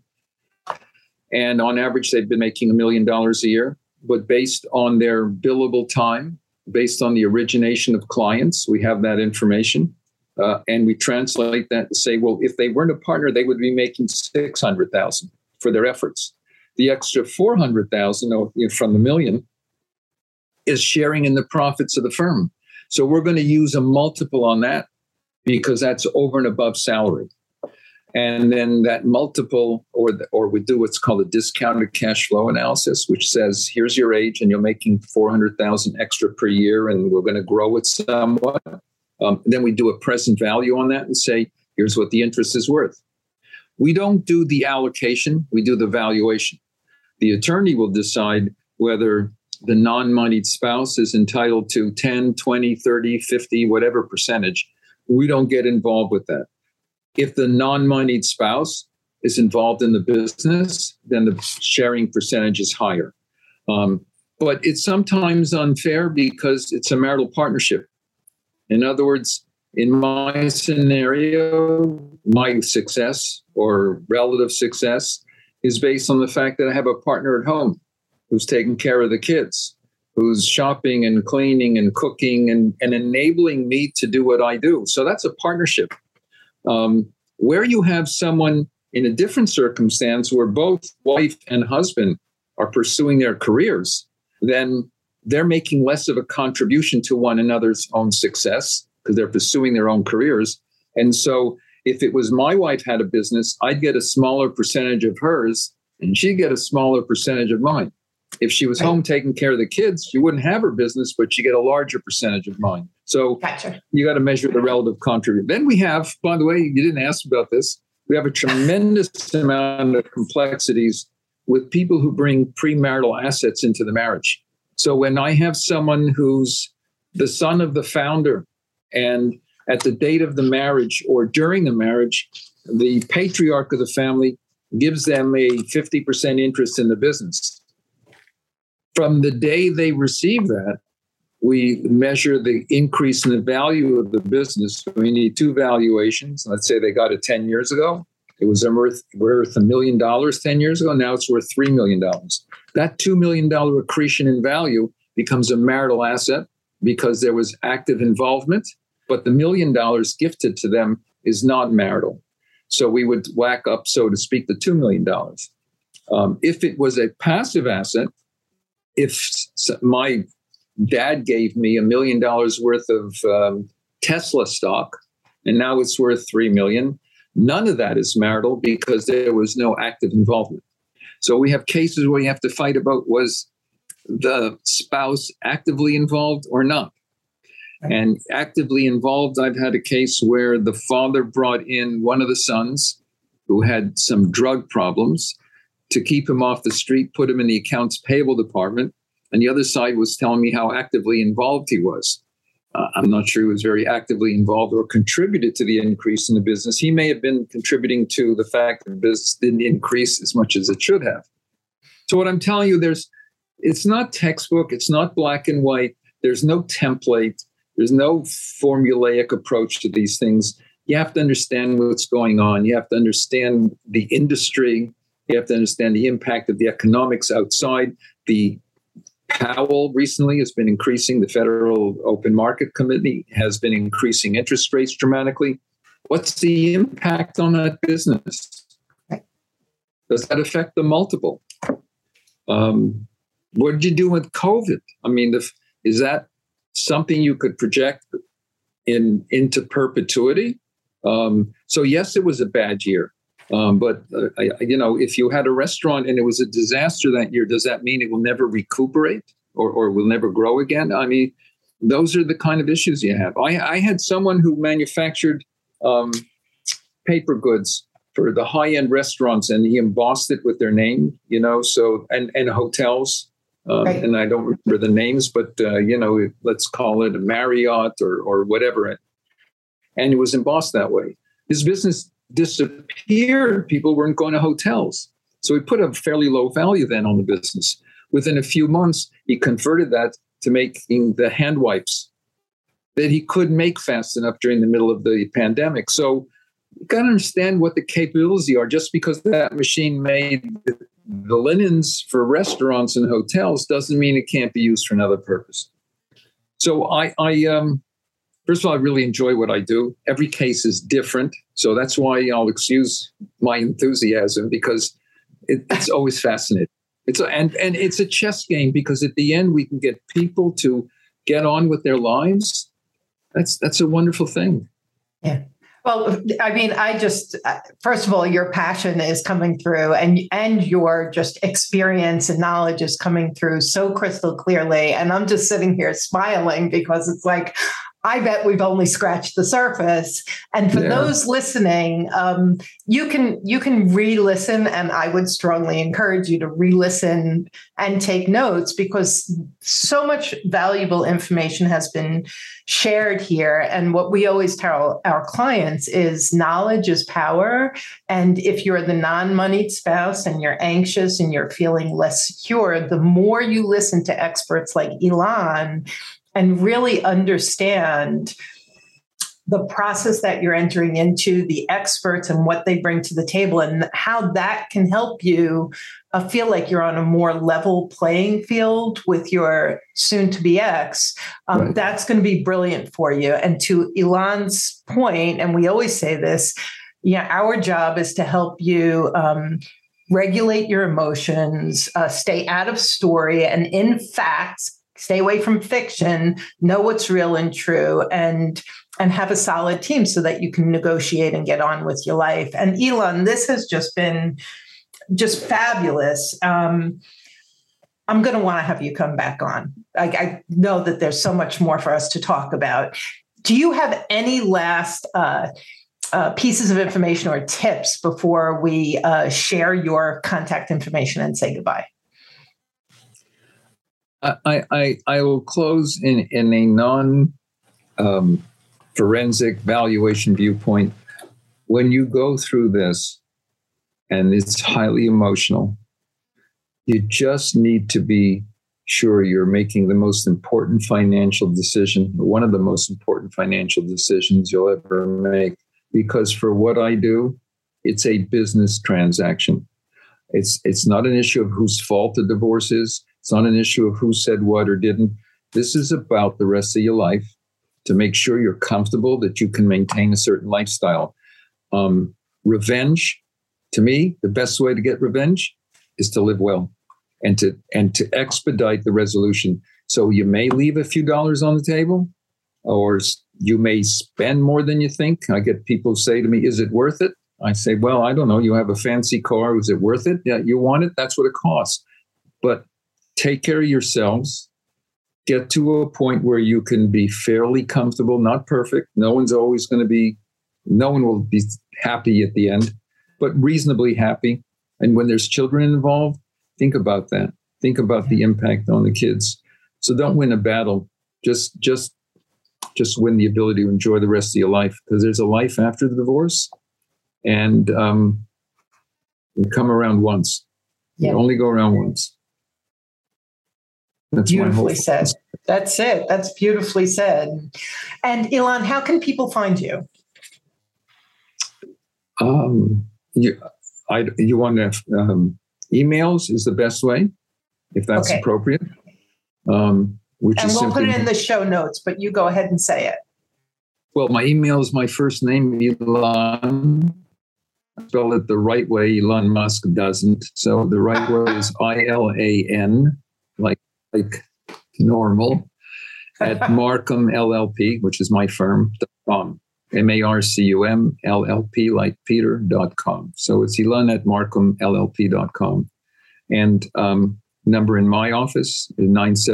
Speaker 3: And on average, they've been making $1 million a year. But based on their billable time, based on the origination of clients, we have that information. And we translate that to say, well, if they weren't a partner, they would be making $600,000 for their efforts. The extra $400,000 from the million is sharing in the profits of the firm. So we're going to use a multiple on that because that's over and above salary. And then that multiple, or we do what's called a discounted cash flow analysis, which says, here's your age and you're making $400,000 extra per year, and we're going to grow it somewhat. Then we do a present value on that and say, here's what the interest is worth. We don't do the allocation, we do the valuation. The attorney will decide whether the non-moneyed spouse is entitled to 10, 20, 30, 50, whatever percentage. We don't get involved with that. If the non-moneyed spouse is involved in the business, then the sharing percentage is higher. But it's sometimes unfair because it's a marital partnership. In other words, in my scenario, my success or relative success is based on the fact that I have a partner at home who's taking care of the kids, who's shopping and cleaning and cooking and enabling me to do what I do. So that's a partnership. Where you have someone in a different circumstance where both wife and husband are pursuing their careers, then they're making less of a contribution to one another's own success because they're pursuing their own careers. And so if it was my wife had a business, I'd get a smaller percentage of hers and she'd get a smaller percentage of mine. If she was home taking care of the kids, she wouldn't have her business, but she'd get a larger percentage of mine. So You got to measure the relative contribution. Then we have, by the way, you didn't ask about this, we have a tremendous amount of complexities with people who bring premarital assets into the marriage. So when I have someone who's the son of the founder and at the date of the marriage or during the marriage, the patriarch of the family gives them a 50% interest in the business. From the day they receive that, we measure the increase in the value of the business. We need two valuations. Let's say they got it 10 years ago. It was worth $1 million 10 years ago. Now it's worth $3 million. That $2 million accretion in value becomes a marital asset because there was active involvement, but the $1 million gifted to them is not marital. So we would whack up, so to speak, the $2 million. If it was a passive asset, if my dad gave me $1 million worth of Tesla stock, and now it's worth $3 million, none of that is marital because there was no active involvement. So we have cases where you have to fight about, was the spouse actively involved or not? And actively involved, I've had a case where the father brought in one of the sons who had some drug problems to keep him off the street, put him in the accounts payable department. And the other side was telling me how actively involved he was. I'm not sure he was very actively involved or contributed to the increase in the business. He may have been contributing to the fact that the business didn't increase as much as it should have. So what I'm telling you, it's not textbook. It's not black and white. There's no template. There's no formulaic approach to these things. You have to understand what's going on. You have to understand the industry. You have to understand the impact of the economics outside. The Powell recently has been increasing, the Federal Open Market Committee has been increasing interest rates dramatically. What's the impact on that business? Does that affect the multiple? What did you do with COVID? I mean, is that something you could project into perpetuity? So yes, it was a bad year. But if you had a restaurant and it was a disaster that year, does that mean it will never recuperate or will never grow again? I mean, those are the kind of issues you have. I had someone who manufactured paper goods for the high-end restaurants, and he embossed it with their name, so and hotels. Right. And I don't remember the names, but, let's call it a Marriott or whatever. And it was embossed that way. His business disappeared. People weren't going to hotels. So he put a fairly low value then on the business. Within a few months, he converted that to making the hand wipes that he couldn't make fast enough during the middle of the pandemic. So you got to understand what the capabilities are. Just because that machine made the linens for restaurants and hotels doesn't mean it can't be used for another purpose. So first of all, I really enjoy what I do. Every case is different. So that's why I'll excuse my enthusiasm, because it's always fascinating. And it's a chess game, because at the end we can get people to get on with their lives. That's a wonderful thing.
Speaker 2: Yeah. Well, I mean, first of all, your passion is coming through, and your just experience and knowledge is coming through so crystal clearly. And I'm just sitting here smiling, because it's like, I bet we've only scratched the surface. And for those listening, you can re-listen, and I would strongly encourage you to re-listen and take notes, because so much valuable information has been shared here. And what we always tell our clients is knowledge is power. And if you're the non-moneyed spouse and you're anxious and you're feeling less secure, the more you listen to experts like Ilan and really understand the process that you're entering into, the experts and what they bring to the table, and how that can help you feel like you're on a more level playing field with your soon-to-be ex, right. That's going to be brilliant for you. And to Ilan's point, and we always say this, our job is to help you regulate your emotions, stay out of story, and in fact, stay away from fiction, know what's real and true, and have a solid team so that you can negotiate and get on with your life. And Ilan, this has just been just fabulous. I'm going to want to have you come back on. I know that there's so much more for us to talk about. Do you have any last pieces of information or tips before we share your contact information and say goodbye?
Speaker 3: I will close in a non-forensic valuation viewpoint. When you go through this, and it's highly emotional, you just need to be sure you're making the most important financial decision, one of the most important financial decisions you'll ever make. Because for what I do, it's a business transaction. It's not an issue of whose fault the divorce is. It's not an issue of who said what or didn't. This is about the rest of your life, to make sure you're comfortable, that you can maintain a certain lifestyle. Revenge, to me, the best way to get revenge is to live well and to expedite the resolution. So you may leave a few dollars on the table, or you may spend more than you think. I get people say to me, is it worth it? I say, well, I don't know. You have a fancy car. Is it worth it? Yeah, you want it? That's what it costs. But take care of yourselves. Get to a point where you can be fairly comfortable, not perfect. No one will be happy at the end, but reasonably happy. And when there's children involved, think about that. Think about the impact on the kids. So don't win a battle. Just win the ability to enjoy the rest of your life, because there's a life after the divorce, and you come around once. Yeah. You only go around once. That's
Speaker 2: beautifully said. That's it. That's beautifully said. And Ilan, how can people find you?
Speaker 3: You want to emails is the best way, if that's appropriate. And
Speaker 2: we'll put it in the show notes, but you go ahead and say it.
Speaker 3: Well, my email is my first name, Ilan. I spell it the right way. Elon Musk doesn't. So the right way is ILAN, like normal, at Marcum LLP, which is my firm.com. MARCUM LLP, like Peter.com. So it's Ilan at MarcumLLP.com. And number in my office is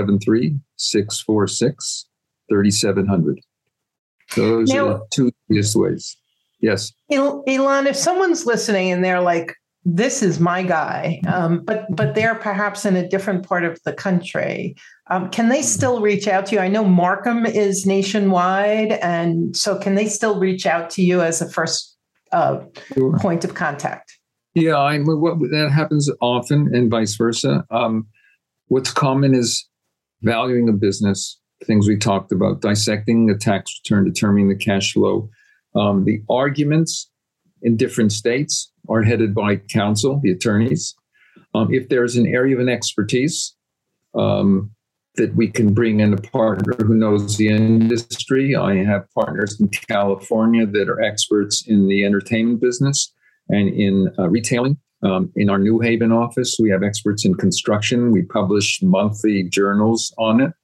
Speaker 3: 973-646-3700. So those are the two easiest ways. Yes.
Speaker 2: Ilan, if someone's listening and they're like, this is my guy, but they're perhaps in a different part of the country, can they still reach out to you? I know Marcum is nationwide, and so can they still reach out to you as a first point of contact?
Speaker 3: Yeah, that happens often, and vice versa. What's common is valuing a business, things we talked about, dissecting the tax return, determining the cash flow. The arguments in different states are headed by counsel, the attorneys. If there's an area of an expertise that we can bring in a partner who knows the industry, I have partners in California that are experts in the entertainment business and in retailing. In our New Haven office, we have experts in construction. We publish monthly journals on it.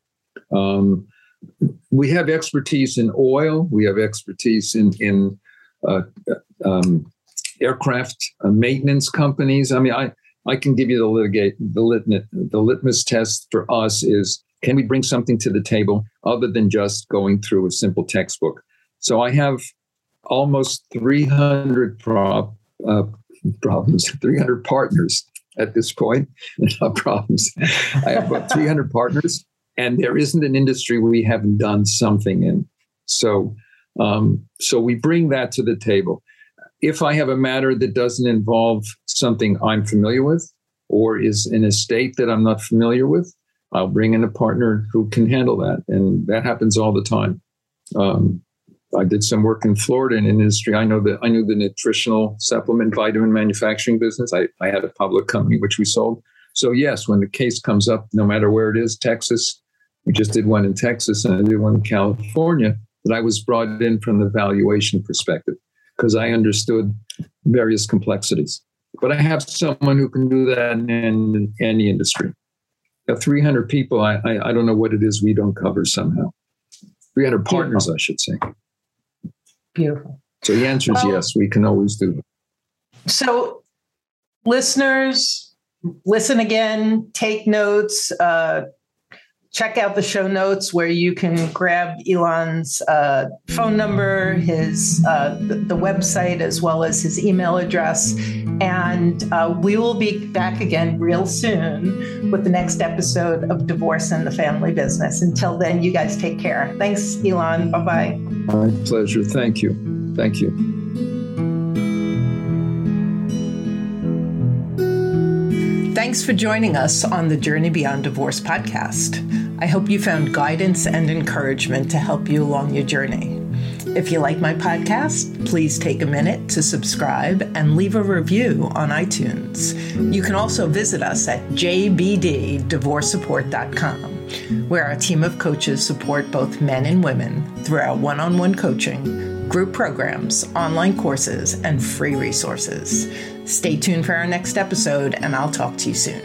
Speaker 3: We have expertise in oil. We have expertise in aircraft maintenance companies. I mean, I can give you the litmus test for us is, can we bring something to the table other than just going through a simple textbook? So I have almost 300 problems, 300 partners at this point. Not problems. I have about 300 partners, and there isn't an industry we haven't done something in. So we bring that to the table. If I have a matter that doesn't involve something I'm familiar with or is in a state that I'm not familiar with, I'll bring in a partner who can handle that. And that happens all the time. I did some work in Florida in an industry. I knew the nutritional supplement vitamin manufacturing business. I had a public company which we sold. So yes, when the case comes up, no matter where it is, Texas, we just did one in Texas and I did one in California, that I was brought in from the valuation perspective because I understood various complexities. But I have someone who can do that in any industry. 300 people, I don't know what it is we don't cover somehow. 300 partners, I should say.
Speaker 2: Beautiful.
Speaker 3: So the answer is yes, we can always do that.
Speaker 2: So listeners, listen again, take notes, check out the show notes where you can grab Ilan's phone number, his the website, as well as his email address. And we will be back again real soon with the next episode of Divorce and the Family Business. Until then, you guys take care. Thanks, Ilan. Bye-bye.
Speaker 3: My pleasure. Thank you. Thank you.
Speaker 2: Thanks for joining us on the Journey Beyond Divorce podcast. I hope you found guidance and encouragement to help you along your journey. If you like my podcast, please take a minute to subscribe and leave a review on iTunes. You can also visit us at jbddivorcesupport.com, where our team of coaches support both men and women through our one-on-one coaching, group programs, online courses, and free resources. Stay tuned for our next episode, and I'll talk to you soon.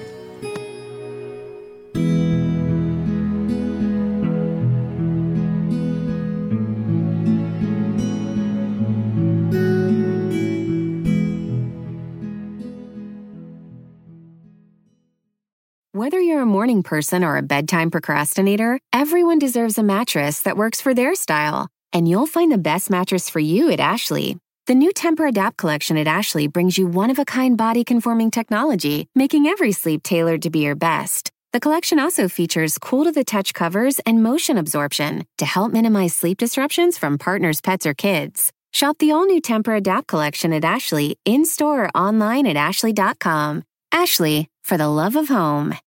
Speaker 1: Whether you're a morning person or a bedtime procrastinator, everyone deserves a mattress that works for their style. And you'll find the best mattress for you at Ashley. The new Tempur-Adapt collection at Ashley brings you one-of-a-kind body-conforming technology, making every sleep tailored to be your best. The collection also features cool-to-the-touch covers and motion absorption to help minimize sleep disruptions from partners, pets, or kids. Shop the all-new Tempur-Adapt collection at Ashley, in-store or online at ashley.com. Ashley, for the love of home.